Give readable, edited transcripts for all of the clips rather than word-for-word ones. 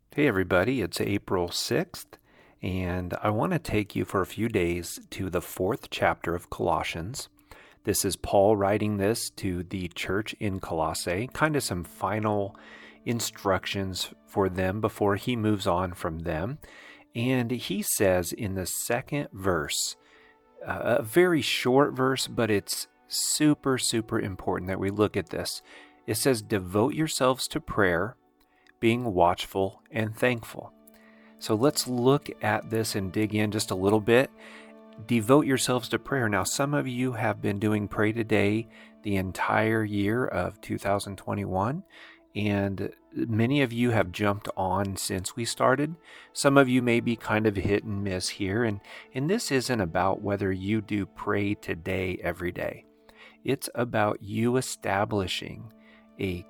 Hey everybody, it's April 6th, and I want to take you for a few days to the fourth chapter of Colossians. This is Paul writing this to the church in Colossae, kind of some final instructions for them before he moves on from them. And he says in the second verse, a very short verse, but it's super important that we look at this. It says, "Devote yourselves to prayer, being watchful and thankful." So let's look at this and dig in just a little bit. Devote yourselves to prayer. Now, some of you have been doing Pray Today the entire year of 2021, and many of you have jumped on since we started. Some of you may be kind of hit and miss here, and this isn't about whether you do Pray Today every day. It's about you establishing a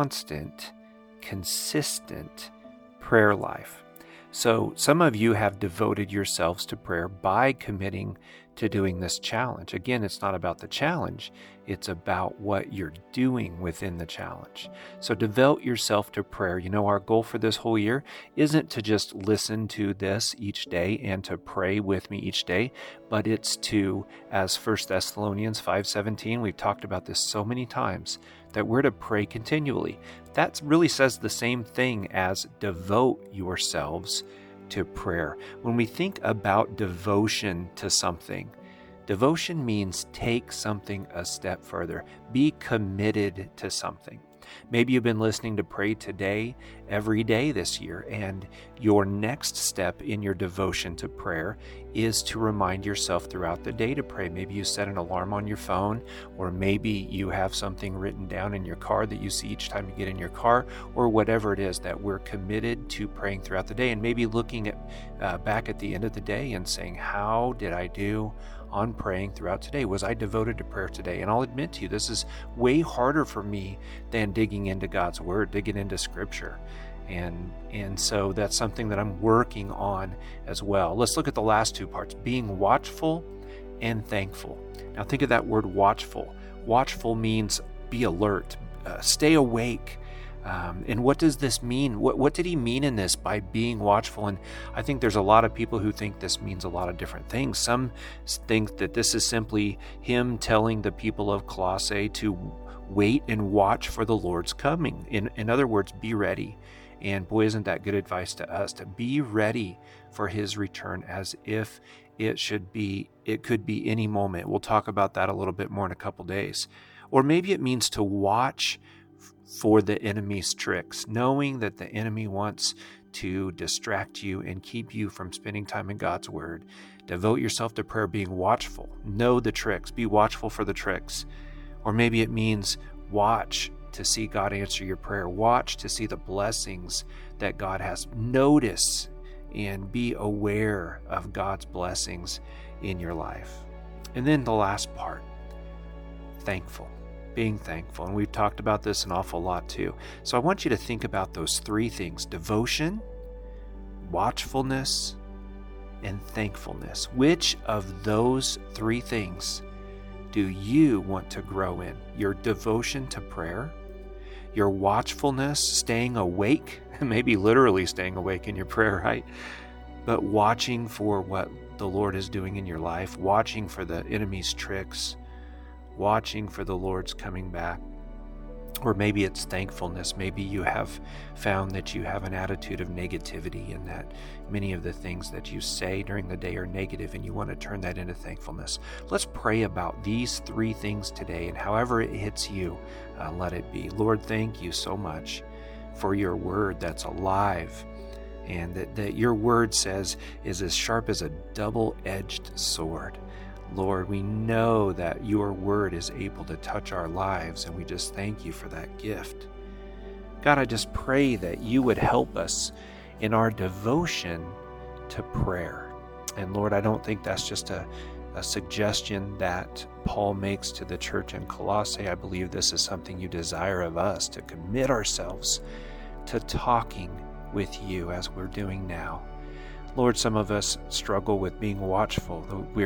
consistent prayer life. So some of you have devoted yourselves to prayer by committing to doing this challenge. Again, it's not about the challenge, it's about what you're doing within the challenge. So devote yourself to prayer. You know, our goal for this whole year isn't to just listen to this each day and to pray with me each day, but it's to, as 1 Thessalonians 5:17, we've talked about this so many times, that we're to pray continually. That really says the same thing as devote yourselves to prayer. When we think about devotion to something, devotion means take something a step further. Be committed to something. Maybe you've been listening to Pray Today every day this year, and your next step in your devotion to prayer is to remind yourself throughout the day to pray. Maybe you set an alarm on your phone, or maybe you have something written down in your car that you see each time you get in your car, or whatever it is that we're committed to praying throughout the day, and maybe looking at back at the end of the day and saying, how did I do on praying throughout today? Was I devoted to prayer today? And I'll admit to you, this is way harder for me than digging into God's Word, digging into Scripture. And so that's something that I'm working on as well. Let's look at the last two parts, being watchful and thankful. Now think of that word watchful. Watchful means be alert, stay awake. And what does this mean? What did he mean in this by being watchful? And I think there's a lot of people who think this means a lot of different things. Some think that this is simply him telling the people of Colossae to wait and watch for the Lord's coming. In other words, be ready. And boy, isn't that good advice to us, to be ready for his return as if it could be any moment. We'll talk about that a little bit more in a couple days. Or maybe it means to watch for the enemy's tricks, knowing that the enemy wants to distract you and keep you from spending time in God's Word. Devote yourself to prayer, being watchful. Know the tricks. Be watchful for the tricks. Or maybe it means watch to see God answer your prayer. Watch to see the blessings that God has. Notice and be aware of God's blessings in your life. And then the last part, thankful. Being thankful. And we've talked about this an awful lot too. So I want you to think about those three things: devotion, watchfulness, and thankfulness. Which of those three things do you want to grow in? Your devotion to prayer, your watchfulness, staying awake, maybe literally staying awake in your prayer, right? But watching for what the Lord is doing in your life, watching for the enemy's tricks, watching for the Lord's coming back. Or maybe it's thankfulness. Maybe you have found that you have an attitude of negativity and that many of the things that you say during the day are negative, and you want to turn that into thankfulness. Let's pray about these three things today, and however it hits you, let it be. Lord, thank you so much for your word that's alive, and that your word says is as sharp as a double-edged sword. Lord, we know that your word is able to touch our lives, and we just thank you for that gift. God, I just pray that you would help us in our devotion to prayer. And Lord, I don't think that's just a suggestion that Paul makes to the church in Colossae. I believe this is something you desire of us, to commit ourselves to talking with you as we're doing now. Lord, some of us struggle with being watchful.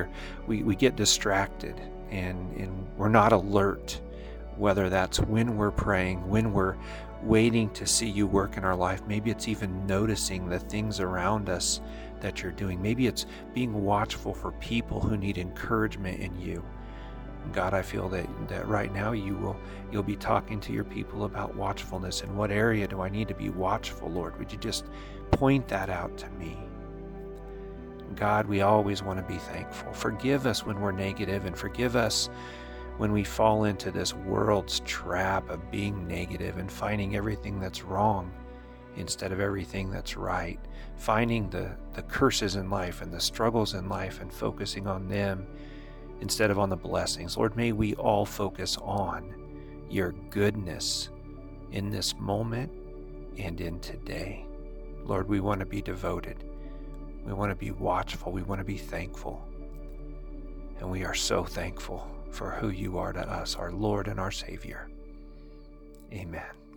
We get distracted and we're not alert, whether that's when we're praying, when we're waiting to see you work in our life. Maybe it's even noticing the things around us that you're doing. Maybe it's being watchful for people who need encouragement in you. God, I feel that right now you'll be talking to your people about watchfulness. In what area do I need to be watchful, Lord? Would you just point that out to me? God, we always want to be thankful. Forgive us when we're negative, and forgive us when we fall into this world's trap of being negative and finding everything that's wrong instead of everything that's right, finding the curses in life and the struggles in life and focusing on them instead of on the blessings. Lord, may we all focus on your goodness in this moment and in today. Lord, we want to be devoted. We want to be watchful. We want to be thankful. And we are so thankful for who you are to us, our Lord and our Savior. Amen.